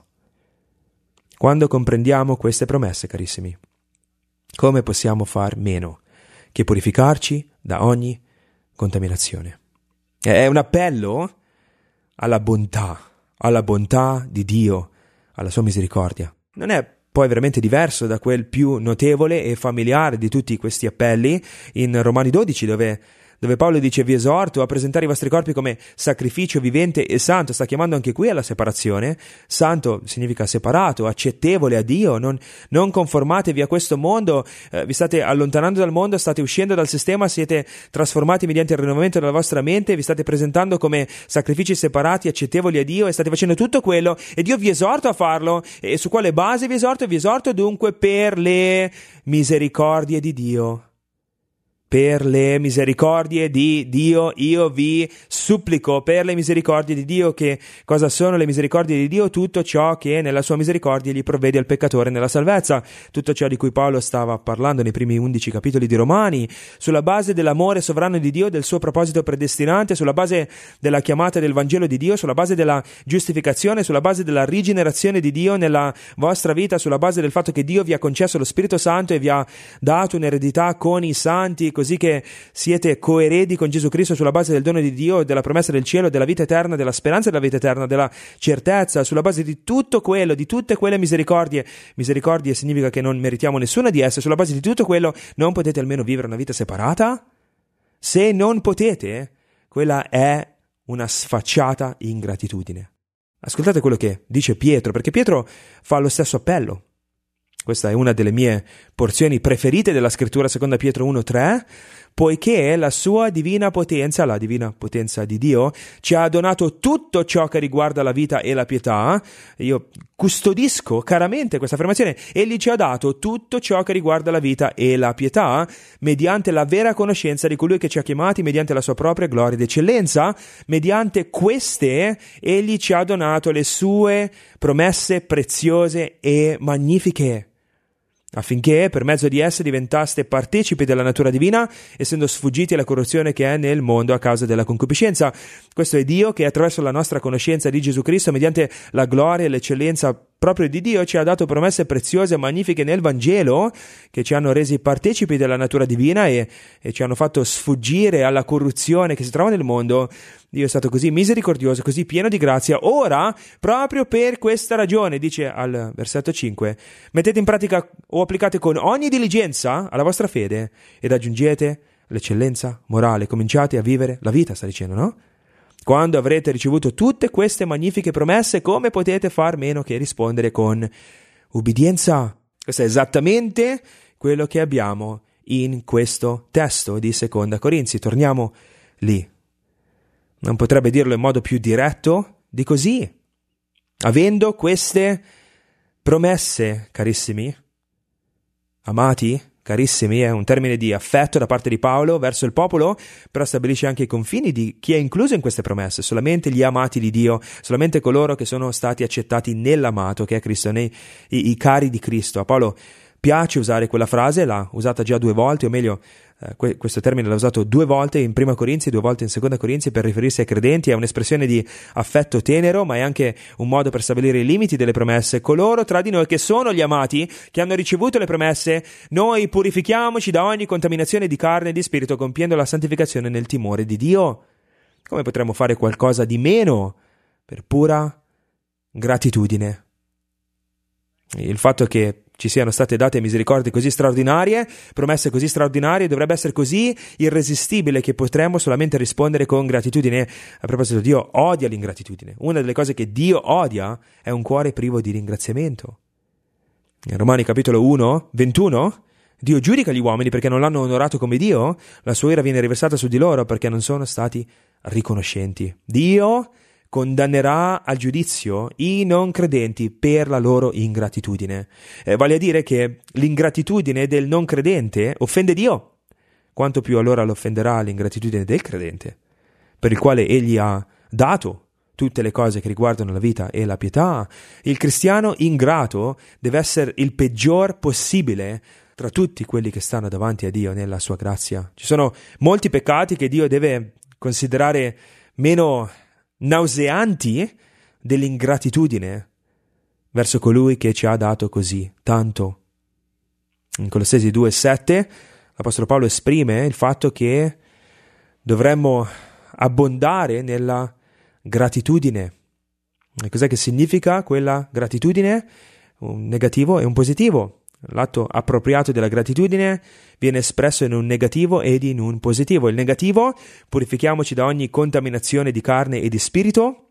Quando comprendiamo queste promesse, carissimi, come possiamo far meno che purificarci da ogni contaminazione? È un appello alla bontà, alla bontà di Dio, alla sua misericordia. Non è poi veramente diverso da quel più notevole e familiare di tutti questi appelli in Romani dodici, dove, dove Paolo dice: vi esorto a presentare i vostri corpi come sacrificio vivente e santo. Sta chiamando anche qui alla separazione. Santo significa separato, accettevole a Dio. Non, non conformatevi a questo mondo, eh, vi state allontanando dal mondo, state uscendo dal sistema, siete trasformati mediante il rinnovamento della vostra mente, vi state presentando come sacrifici separati, accettevoli a Dio, e state facendo tutto quello, ed io vi esorto a farlo. E su quale base vi esorto? Vi esorto dunque per le misericordie di Dio. Per le misericordie di Dio, io vi supplico, per le misericordie di Dio. Che cosa sono le misericordie di Dio? Tutto ciò che nella sua misericordia gli provvede al peccatore nella salvezza, tutto ciò di cui Paolo stava parlando nei primi undici capitoli di Romani, sulla base dell'amore sovrano di Dio, del suo proposito predestinante, sulla base della chiamata del Vangelo di Dio, sulla base della giustificazione, sulla base della rigenerazione di Dio nella vostra vita, sulla base del fatto che Dio vi ha concesso lo Spirito Santo e vi ha dato un'eredità con i santi, così che siete coeredi con Gesù Cristo, sulla base del dono di Dio, della promessa del cielo, della vita eterna, della speranza della vita eterna, della certezza, sulla base di tutto quello, di tutte quelle misericordie. Misericordie significa che non meritiamo nessuna di esse. Sulla base di tutto quello non potete almeno vivere una vita separata? Se non potete, quella è una sfacciata ingratitudine. Ascoltate quello che dice Pietro, perché Pietro fa lo stesso appello. Questa è una delle mie porzioni preferite della scrittura, seconda Pietro uno tre, poiché la sua divina potenza, la divina potenza di Dio, ci ha donato tutto ciò che riguarda la vita e la pietà. Io custodisco caramente questa affermazione. Egli ci ha dato tutto ciò che riguarda la vita e la pietà, mediante la vera conoscenza di colui che ci ha chiamati, mediante la sua propria gloria ed eccellenza. Mediante queste, egli ci ha donato le sue promesse preziose e magnifiche, affinché per mezzo di esse diventaste partecipi della natura divina, essendo sfuggiti alla corruzione che è nel mondo a causa della concupiscenza. Questo è Dio che, attraverso la nostra conoscenza di Gesù Cristo, mediante la gloria e l'eccellenza proprio di Dio, ci ha dato promesse preziose e magnifiche nel Vangelo, che ci hanno resi partecipi della natura divina e, e ci hanno fatto sfuggire alla corruzione che si trova nel mondo. Dio è stato così misericordioso, così pieno di grazia. Ora, proprio per questa ragione, dice al versetto cinque, mettete in pratica o applicate con ogni diligenza alla vostra fede ed aggiungete l'eccellenza morale. Cominciate a vivere la vita, sta dicendo, no? Quando avrete ricevuto tutte queste magnifiche promesse, come potete far meno che rispondere con ubbidienza? Questo è esattamente quello che abbiamo in questo testo di seconda Corinzi. Torniamo lì. Non potrebbe dirlo in modo più diretto di così. Avendo queste promesse, carissimi, amati, carissimi, è un termine di affetto da parte di Paolo verso il popolo, però stabilisce anche i confini di chi è incluso in queste promesse. Solamente gli amati di Dio, solamente coloro che sono stati accettati nell'amato, che è Cristo, nei, i, i cari di Cristo. A Paolo piace usare quella frase, l'ha usata già due volte, o meglio, eh, que- questo termine l'ha usato due volte in prima Corinzi, due volte in seconda Corinzi per riferirsi ai credenti. È un'espressione di affetto tenero, ma è anche un modo per stabilire i limiti delle promesse. Coloro tra di noi che sono gli amati, che hanno ricevuto le promesse, noi purifichiamoci da ogni contaminazione di carne e di spirito, compiendo la santificazione nel timore di Dio. Come potremmo fare qualcosa di meno per pura gratitudine? Il fatto che ci siano state date misericordie così straordinarie, promesse così straordinarie, dovrebbe essere così irresistibile che potremmo solamente rispondere con gratitudine. A proposito, Dio odia l'ingratitudine. Una delle cose che Dio odia è un cuore privo di ringraziamento. In Romani capitolo uno, ventuno, Dio giudica gli uomini perché non l'hanno onorato come Dio, la sua ira viene riversata su di loro perché non sono stati riconoscenti. Dio condannerà al giudizio i non credenti per la loro ingratitudine. Eh, vale a dire che l'ingratitudine del non credente offende Dio, quanto più allora lo offenderà l'ingratitudine del credente, per il quale egli ha dato tutte le cose che riguardano la vita e la pietà. Il cristiano ingrato deve essere il peggior possibile tra tutti quelli che stanno davanti a Dio nella sua grazia. Ci sono molti peccati che Dio deve considerare meno nauseanti dell'ingratitudine verso colui che ci ha dato così tanto. In Colossesi due sette l'Apostolo Paolo esprime il fatto che dovremmo abbondare nella gratitudine. E cos'è che significa quella gratitudine? Un negativo e un positivo. L'atto appropriato della gratitudine viene espresso in un negativo ed in un positivo. Il negativo: purifichiamoci da ogni contaminazione di carne e di spirito.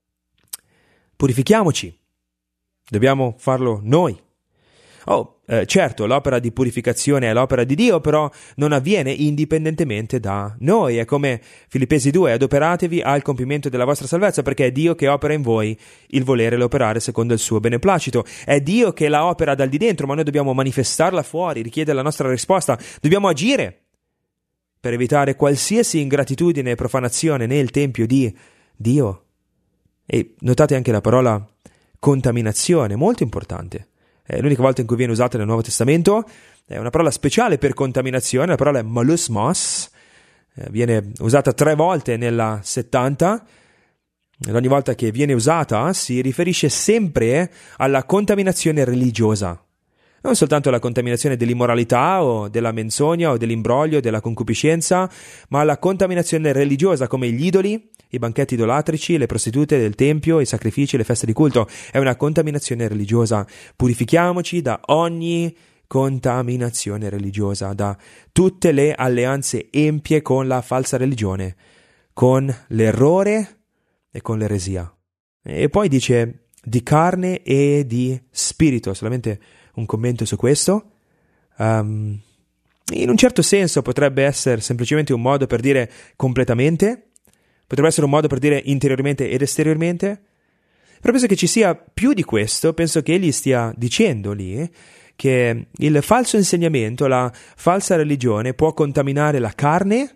Purifichiamoci. Dobbiamo farlo noi. Oh, eh, certo, l'opera di purificazione è l'opera di Dio, però non avviene indipendentemente da noi. È come Filippesi due: adoperatevi al compimento della vostra salvezza, perché è Dio che opera in voi il volere e l'operare secondo il suo beneplacito. È Dio che la opera dal di dentro, ma noi dobbiamo manifestarla fuori, richiedere la nostra risposta. Dobbiamo agire per evitare qualsiasi ingratitudine e profanazione nel tempio di Dio. E notate anche la parola contaminazione, molto importante. È l'unica volta in cui viene usata nel Nuovo Testamento. È una parola speciale per contaminazione, la parola è malusmos, eh, viene usata tre volte nella settanta, ed ogni volta che viene usata si riferisce sempre alla contaminazione religiosa, non soltanto alla contaminazione dell'immoralità o della menzogna o dell'imbroglio, della concupiscenza, ma alla contaminazione religiosa, come gli idoli, i banchetti idolatrici, le prostitute del tempio, i sacrifici, le feste di culto. È una contaminazione religiosa. Purifichiamoci da ogni contaminazione religiosa, da tutte le alleanze empie con la falsa religione, con l'errore e con l'eresia. E poi dice di carne e di spirito. Solamente un commento su questo. Um, in un certo senso potrebbe essere semplicemente un modo per dire completamente. Potrebbe essere un modo per dire interiormente ed esteriormente. Però penso che ci sia più di questo. Penso che egli stia dicendo lì che il falso insegnamento, la falsa religione può contaminare la carne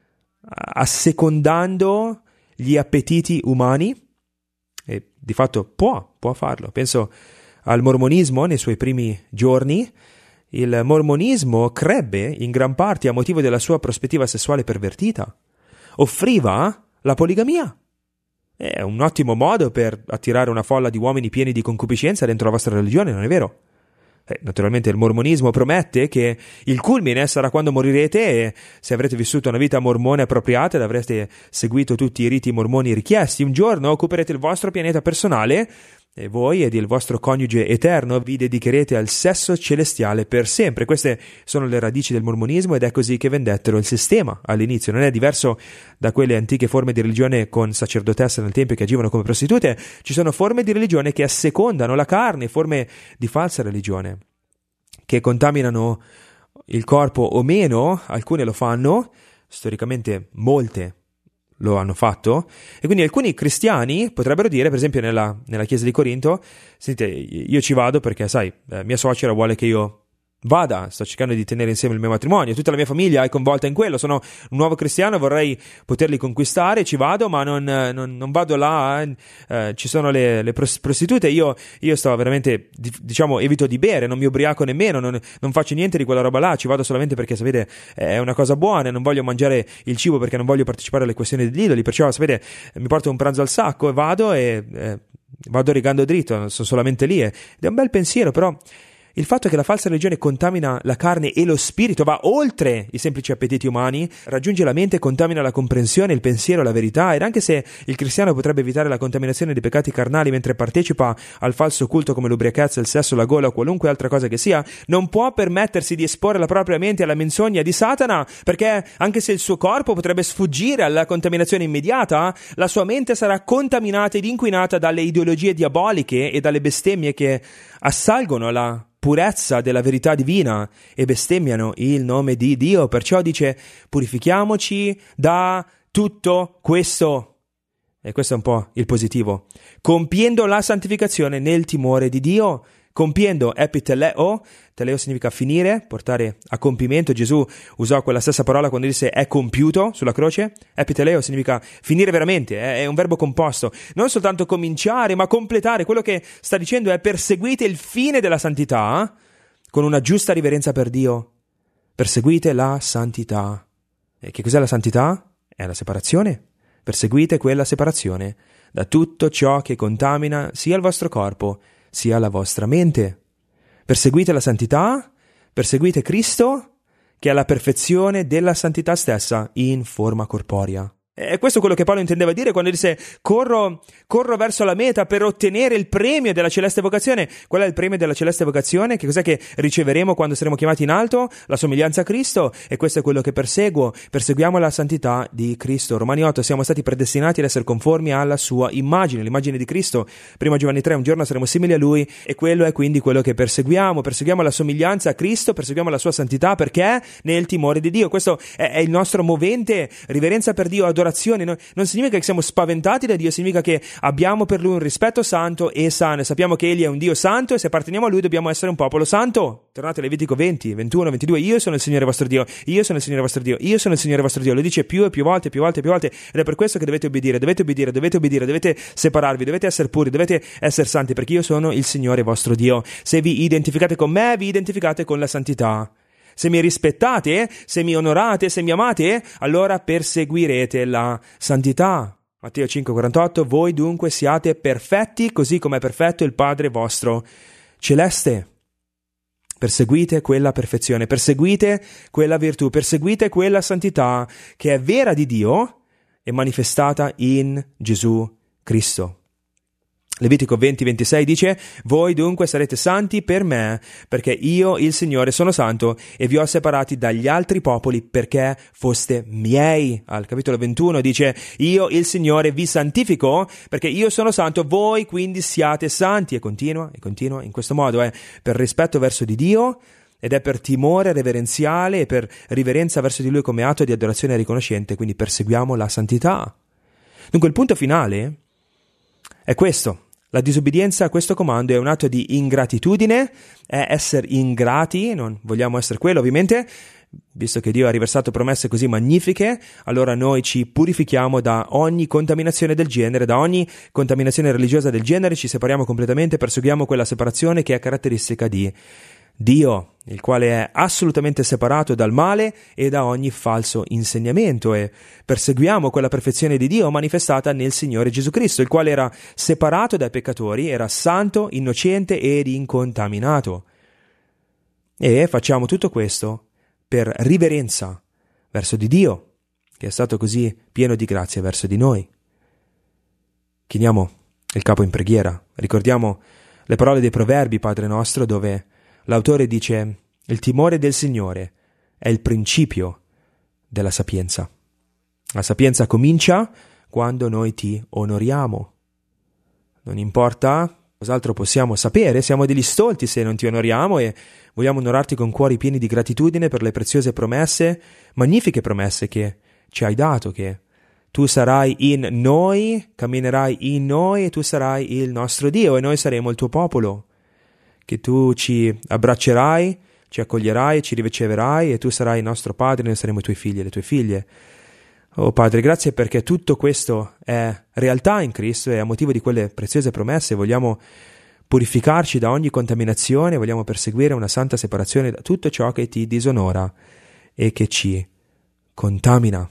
assecondando gli appetiti umani, e di fatto può, può farlo. Penso al mormonismo nei suoi primi giorni. Il mormonismo crebbe in gran parte a motivo della sua prospettiva sessuale pervertita. Offriva la poligamia. È un ottimo modo per attirare una folla di uomini pieni di concupiscenza dentro la vostra religione, non è vero? Eh, naturalmente il mormonismo promette che il culmine sarà quando morirete, e se avrete vissuto una vita mormone appropriata ed avrete seguito tutti i riti mormoni richiesti, un giorno occuperete il vostro pianeta personale e voi ed il vostro coniuge eterno vi dedicherete al sesso celestiale per sempre. Queste sono le radici del mormonismo, ed è così che vendettero il sistema all'inizio. Non è diverso da quelle antiche forme di religione con sacerdotesse nel tempio che agivano come prostitute. Ci sono forme di religione che assecondano la carne, forme di falsa religione che contaminano il corpo o meno. Alcune lo fanno, storicamente molte lo hanno fatto, e quindi alcuni cristiani potrebbero dire, per esempio nella, nella chiesa di Corinto: sentite, io ci vado perché, sai, eh, mia suocera vuole che io vada, sto cercando di tenere insieme il mio matrimonio, tutta la mia famiglia è coinvolta in quello, sono un nuovo cristiano, vorrei poterli conquistare, ci vado, ma non, non, non vado là, eh, ci sono le, le prostitute, io, io sto veramente, diciamo, evito di bere, non mi ubriaco nemmeno, non, non faccio niente di quella roba là, ci vado solamente perché, sapete, è una cosa buona, non voglio mangiare il cibo perché non voglio partecipare alle questioni degli idoli, perciò, sapete, mi porto un pranzo al sacco e vado e eh, vado rigando dritto, sono solamente lì, ed è un bel pensiero. Però Il fatto che la falsa religione contamina la carne e lo spirito, va oltre i semplici appetiti umani, raggiunge la mente, contamina la comprensione, il pensiero, la verità, ed anche se il cristiano potrebbe evitare la contaminazione dei peccati carnali mentre partecipa al falso culto come l'ubriachezza, il sesso, la gola o qualunque altra cosa che sia, non può permettersi di esporre la propria mente alla menzogna di Satana, perché anche se il suo corpo potrebbe sfuggire alla contaminazione immediata, la sua mente sarà contaminata ed inquinata dalle ideologie diaboliche e dalle bestemmie che assalgono la purezza della verità divina e bestemmiano il nome di Dio. Perciò dice: purifichiamoci da tutto questo. E questo è un po' il positivo. Compiendo la santificazione nel timore di Dio. Compiendo epiteleo, teleo significa finire, portare a compimento. Gesù usò quella stessa parola quando disse è compiuto sulla croce. Epiteleo significa finire veramente, è un verbo composto. Non soltanto cominciare, ma completare. Quello che sta dicendo è: perseguite il fine della santità con una giusta riverenza per Dio. Perseguite la santità. E che cos'è la santità? È la separazione. Perseguite quella separazione da tutto ciò che contamina sia il vostro corpo sia la vostra mente. Perseguite la santità, perseguite Cristo, che è la perfezione della santità stessa in forma corporea. E questo è quello che Paolo intendeva dire quando disse corro, corro verso la meta per ottenere il premio della celeste vocazione. Qual è il premio della celeste vocazione? Che cos'è che riceveremo quando saremo chiamati in alto? La somiglianza a Cristo. E questo è quello che perseguo. Perseguiamo la santità di Cristo. Romani otto, siamo stati predestinati ad essere conformi alla sua immagine, l'immagine di Cristo. Prima Giovanni tre, un giorno saremo simili a Lui, e quello è quindi quello che perseguiamo. Perseguiamo la somiglianza a Cristo, perseguiamo la sua santità, perché nel timore di Dio. Questo è, è il nostro movente, riverenza per Dio, adorazione. Non significa che siamo spaventati da Dio, significa che abbiamo per Lui un rispetto santo e sano, e sappiamo che Egli è un Dio santo, e se apparteniamo a Lui dobbiamo essere un popolo santo. Tornate a Levitico venti, ventuno, ventidue. Io sono il Signore vostro Dio, io sono il Signore vostro Dio, io sono il Signore vostro Dio. Lo dice più e più volte, più volte, più volte, ed è per questo che dovete obbedire, dovete obbedire, dovete obbedire, dovete separarvi, dovete essere puri, dovete essere santi, perché io sono il Signore vostro Dio. Se vi identificate con me, vi identificate con la santità. Se mi rispettate, se mi onorate, se mi amate, allora perseguirete la santità. Matteo cinque quarantotto, voi dunque siate perfetti così come è perfetto il Padre vostro celeste. Perseguite quella perfezione, perseguite quella virtù, perseguite quella santità che è vera di Dio e manifestata in Gesù Cristo. Levitico venti ventisei dice: voi dunque sarete santi per me, perché io, il Signore, sono santo e vi ho separati dagli altri popoli perché foste miei. Al capitolo ventuno dice: io, il Signore, vi santifico perché io sono santo, voi quindi siate santi. E continua, e continua in questo modo, è per rispetto verso di Dio, ed è per timore reverenziale e per riverenza verso di Lui come atto di adorazione riconoscente, quindi perseguiamo la santità. Dunque il punto finale è questo. La disobbedienza a questo comando è un atto di ingratitudine, è essere ingrati, non vogliamo essere quello ovviamente, visto che Dio ha riversato promesse così magnifiche, allora noi ci purifichiamo da ogni contaminazione del genere, da ogni contaminazione religiosa del genere, ci separiamo completamente, perseguiamo quella separazione che è caratteristica di Dio, il quale è assolutamente separato dal male e da ogni falso insegnamento, e perseguiamo quella perfezione di Dio manifestata nel Signore Gesù Cristo, il quale era separato dai peccatori, era santo, innocente ed incontaminato. E facciamo tutto questo per riverenza verso di Dio, che è stato così pieno di grazia verso di noi. Chiniamo il capo in preghiera, ricordiamo le parole dei Proverbi, Padre nostro, dove l'autore dice: il timore del Signore è il principio della sapienza. La sapienza comincia quando noi ti onoriamo. Non importa cos'altro possiamo sapere, siamo degli stolti se non ti onoriamo, e vogliamo onorarti con cuori pieni di gratitudine per le preziose promesse, magnifiche promesse che ci hai dato, che tu sarai in noi, camminerai in noi e tu sarai il nostro Dio e noi saremo il tuo popolo. Che tu ci abbraccerai, ci accoglierai, ci riceverai e tu sarai il nostro Padre, noi saremo i tuoi figli e le tue figlie. Oh Padre, grazie perché tutto questo è realtà in Cristo e a motivo di quelle preziose promesse vogliamo purificarci da ogni contaminazione, vogliamo perseguire una santa separazione da tutto ciò che ti disonora e che ci contamina.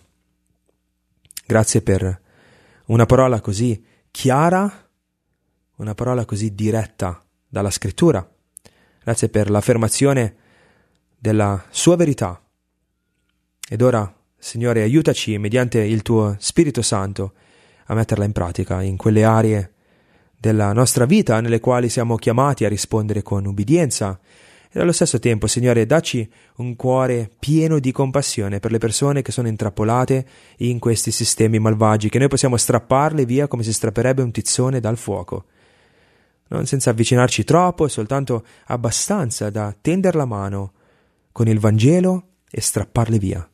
Grazie per una parola così chiara, una parola così diretta dalla Scrittura. Grazie per l'affermazione della sua verità. Ed ora, Signore, aiutaci mediante il tuo Spirito Santo a metterla in pratica in quelle aree della nostra vita nelle quali siamo chiamati a rispondere con ubbidienza. E allo stesso tempo, Signore, dacci un cuore pieno di compassione per le persone che sono intrappolate in questi sistemi malvagi, che noi possiamo strapparle via come si strapperebbe un tizzone dal fuoco. Non senza avvicinarci troppo, soltanto abbastanza da tender la mano con il Vangelo e strapparle via,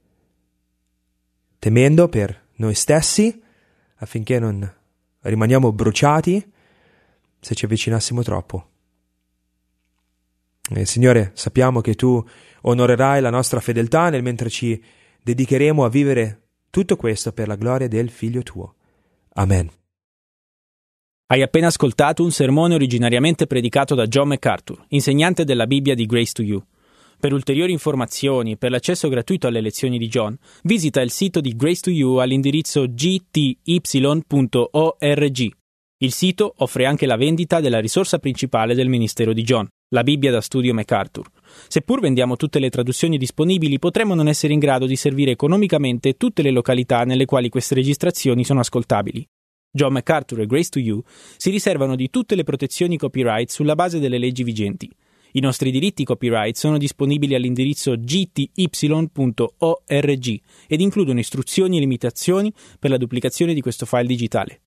temendo per noi stessi, affinché non rimaniamo bruciati se ci avvicinassimo troppo. E, Signore, sappiamo che Tu onorerai la nostra fedeltà nel mentre ci dedicheremo a vivere tutto questo per la gloria del Figlio Tuo. Amen.
Hai appena ascoltato un sermone originariamente predicato da John MacArthur, insegnante della Bibbia di Grace to You. Per ulteriori informazioni e per l'accesso gratuito alle lezioni di John, visita il sito di Grace to You all'indirizzo g t y punto org. Il sito offre anche la vendita della risorsa principale del ministero di John, la Bibbia da studio MacArthur. Seppur vendiamo tutte le traduzioni disponibili, potremmo non essere in grado di servire economicamente tutte le località nelle quali queste registrazioni sono ascoltabili. John MacArthur e Grace to You si riservano di tutte le protezioni copyright sulla base delle leggi vigenti. I nostri diritti copyright sono disponibili all'indirizzo g t y punto org ed includono istruzioni e limitazioni per la duplicazione di questo file digitale.